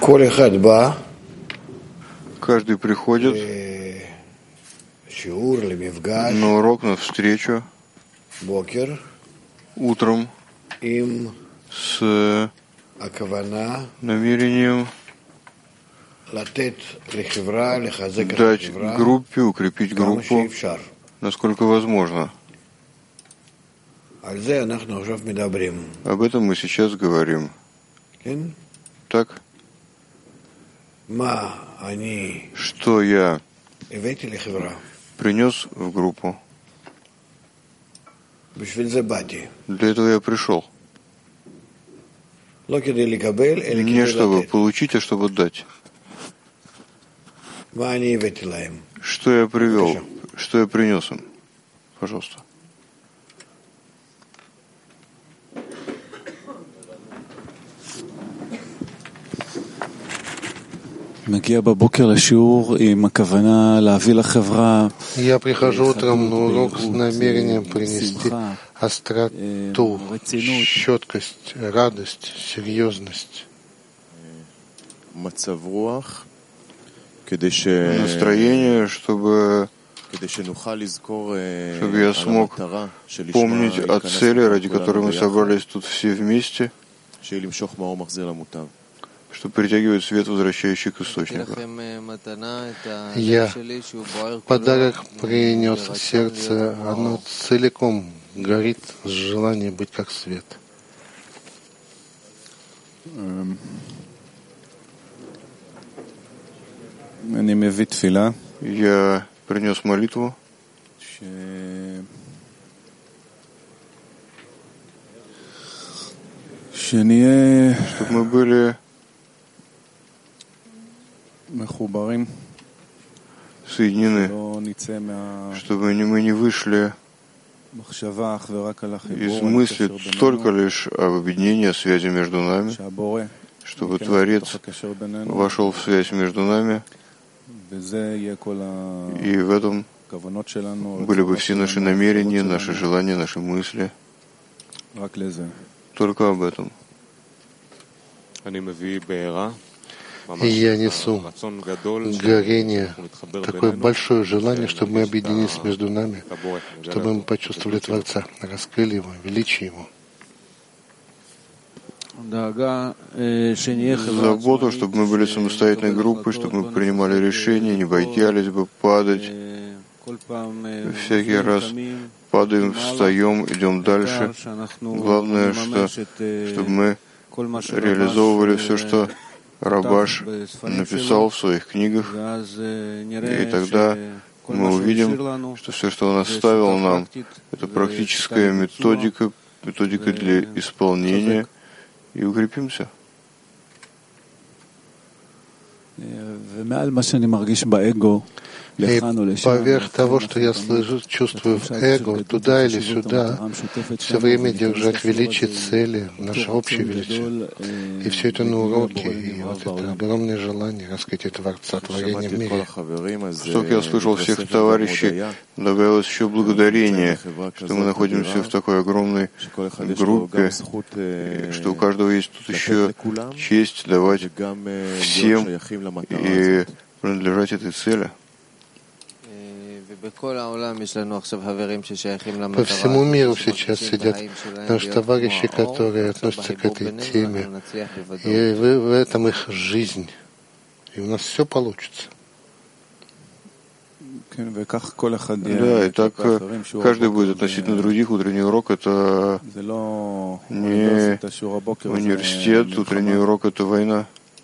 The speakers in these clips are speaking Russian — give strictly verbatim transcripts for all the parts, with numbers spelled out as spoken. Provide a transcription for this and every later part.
Каждый приходит на урок, на встречу утром с намерением дать группе, укрепить группу, насколько возможно. Об этом мы сейчас говорим. Так? Что я принес в группу? Для этого я пришел. Не чтобы получить, а чтобы дать. Что я привел? Что я принес им? Пожалуйста. Я прихожу утром на урок с намерением принести остроту, четкость, радость, серьезность. Настроение, чтобы, чтобы я смог помнить о цели, ради которой мы собрались тут все вместе, что притягивает свет, возвращающий к источнику. Я подарок принес в сердце, оно целиком горит с желанием быть как свет. Я принес молитву, чтобы мы были соединены, чтобы мы не вышли из мысли только лишь об объединении, о связи между нами, чтобы Творец вошел в связь между нами, и в этом были бы все наши намерения, наши желания, наши мысли. Только об этом. И я несу горение, такое большое желание, чтобы мы объединились между нами, чтобы мы почувствовали Творца, раскрыли Его, величие Его. Заботу, чтобы мы были самостоятельной группой, чтобы мы принимали решения, не боялись бы падать. Всякий раз падаем, встаем, идем дальше. Главное, что, чтобы мы реализовывали все, что Рабаш написал в своих книгах, и тогда мы увидим, что все, что он оставил нам, это практическая методика, методика для исполнения, и укрепимся. И поверх того, что я слышу, чувствую в эго, туда или сюда, все время держать величие цели, наше общее величие. И все это на уроке, и вот это огромное желание раскрытия Творца, творения в мире. Столько я слышал всех товарищей, добавилось еще благодарение, что мы находимся в такой огромной группе, что у каждого есть тут еще честь давать всем и принадлежать этой цели. По всему миру сейчас сидят наши товарищи, которые относятся к этой теме, и в этом их жизнь, и у нас все получится. Да, и так каждый будет относительно других. Утренний урок — это не университет, утренний урок — это война.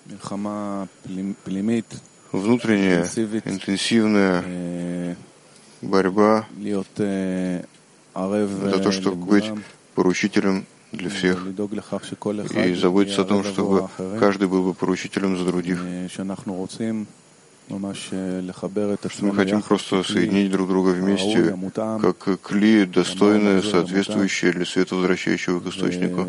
Внутренняя, интенсивная борьба за то, чтобы быть поручителем для всех и заботиться о том, чтобы каждый был бы поручителем за других. Мы хотим просто соединить друг друга вместе, как кли, достойные, соответствующие для света, возвращающего к источнику.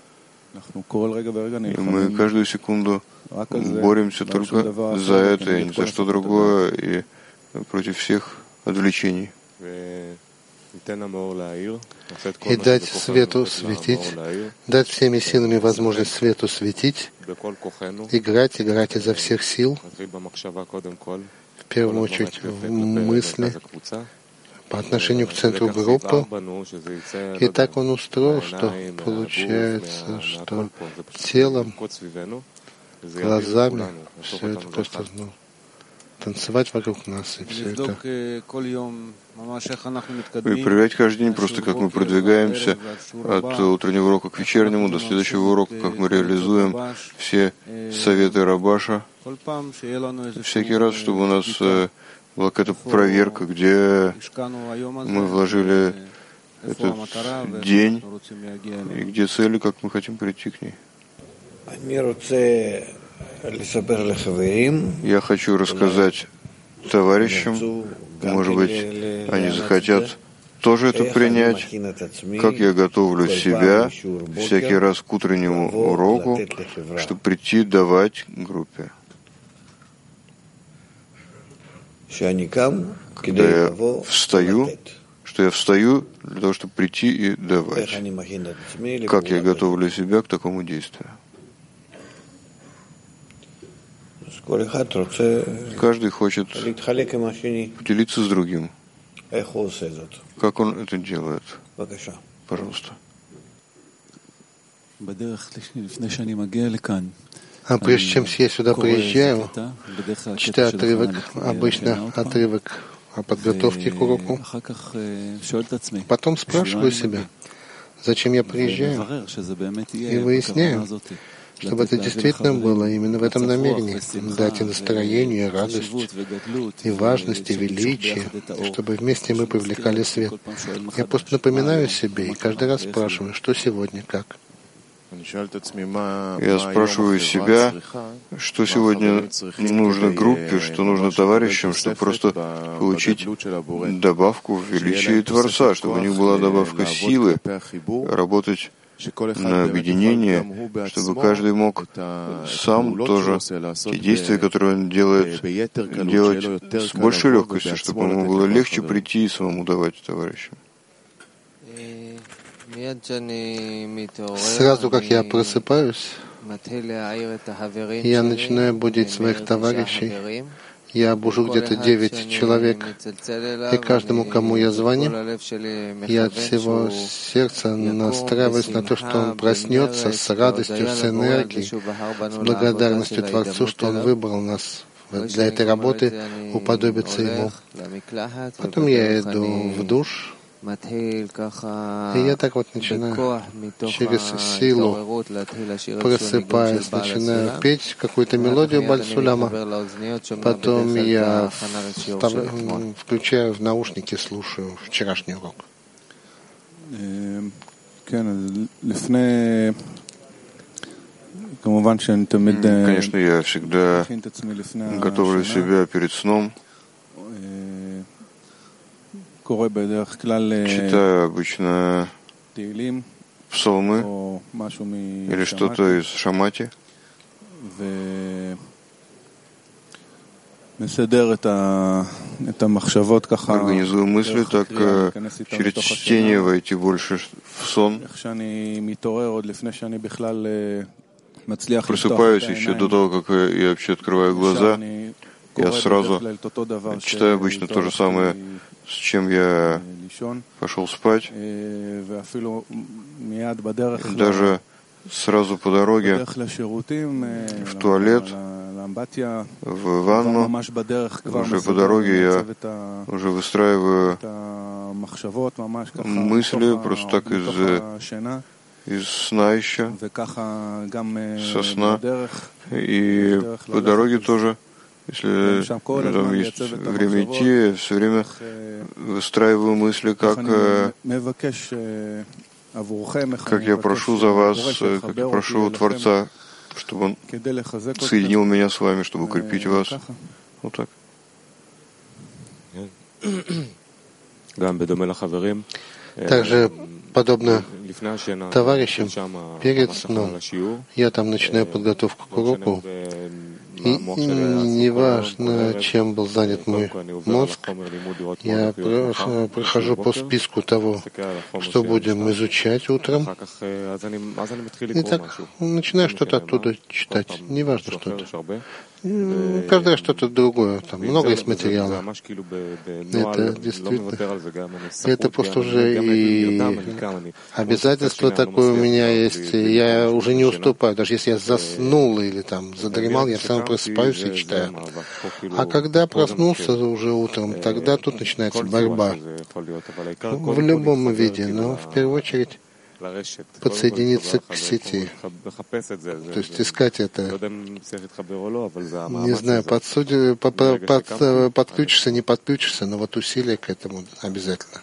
И мы каждую секунду боремся только за это, и ни за что другое, и против всех отвлечений. и дать свету светить, дать всеми силами возможность свету светить, играть, играть изо всех сил, в первую очередь в мысли, по отношению к центру группы. И так он устроил, что получается, что телом, глазами, все это просто ну, танцевать вокруг нас, и все это. И проверять каждый день просто, как мы продвигаемся от утреннего урока к вечернему до следующего урока, как мы реализуем все советы Рабаша. Всякий раз, чтобы у нас была какая-то проверка, где мы вложили этот день и где цели, как мы хотим прийти к ней. Я хочу рассказать товарищам, может быть, они захотят тоже это принять, как я готовлю себя всякий раз к утреннему уроку, чтобы прийти давать группе. Когда я встаю, что я встаю для того, чтобы прийти и давать. Как я готовлю себя к такому действию. Каждый хочет поделиться с другим. Как он это делает? Пожалуйста. А прежде чем я сюда приезжаю, читаю отрывок, обычно отрывок о подготовке к уроку. Потом спрашиваю себя, зачем я приезжаю, и выясняю, чтобы это действительно было именно в этом намерении, дать и настроение, и радость, и важность, и величие, чтобы вместе мы привлекали свет. Я просто напоминаю себе и каждый раз спрашиваю, что сегодня, как. Я спрашиваю себя, что сегодня нужно группе, что нужно товарищам, чтобы просто получить добавку в величие Творца, чтобы у них была добавка силы, работать на объединение, чтобы каждый мог сам тоже те действия, которые он делает, делать с большей легкостью, чтобы ему было легче прийти и самому давать товарищам. Сразу как я просыпаюсь, я начинаю будить своих товарищей. Я бужу где-то девять человек, и каждому, кому я звоню, я от всего сердца настраиваюсь на то, что он проснется с радостью, с энергией, с благодарностью Творцу, что он выбрал нас для этой работы, уподобиться ему. Потом я иду в душ, и я так вот начинаю через силу, просыпаясь, начинаю петь какую-то мелодию Бальсуляма. Потом я встав... включаю в наушники, слушаю вчерашний урок. Конечно, я всегда готовлю себя перед сном. Читаю обычно псалмы или что-то из Шамати. Организую мысли, так через чтение войти больше в сон. Просыпаюсь еще до того, как я вообще открываю глаза. Я сразу читаю обычно то же самое, с чем я пошел спать. Даже сразу по дороге в туалет, в ванну, уже по дороге я уже выстраиваю мысли просто так из, из сна еще, со сна. И по дороге тоже, если там есть время идти, все время выстраиваю мысли, как, как я прошу за вас, как я прошу у Творца, чтобы Он соединил меня с вами, чтобы укрепить вас. Вот так. Также, подобно товарищам, перед сном я там начинаю подготовку к уроку, И неважно, чем был занят мой мозг, я прохожу по списку того, что будем изучать утром, и так начинаю что-то оттуда читать, неважно что-то. Каждое что-то другое, там много есть материала. Это действительно, это просто уже и обязательство такое у меня есть. Я уже не уступаю, даже если я заснул или там задремал, я все равно просыпаюсь и читаю. А когда проснулся уже утром, тогда тут начинается борьба в любом виде, но в первую очередь подсоединиться к сети, то есть искать это. Не знаю, подсуди, под, под, подключишься, не подключишься, но вот усилия к этому обязательно.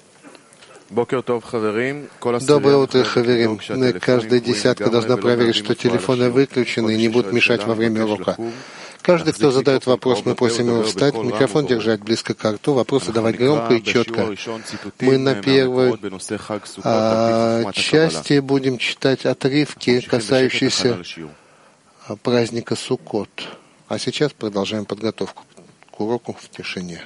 Доброе утро, хаверим. Каждая десятка должна проверить, что телефоны выключены и не будут мешать во время урока. Каждый, кто задает вопрос, мы просим его встать, микрофон держать близко к рту, вопросы давать громко и четко. Мы на первой а, части будем читать отрывки, касающиеся праздника Суккот. А сейчас продолжаем подготовку к уроку в тишине.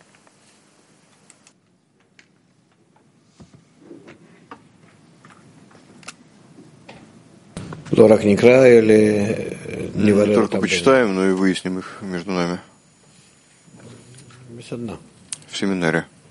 Не только почитаем, но и выясним их между нами в семинаре.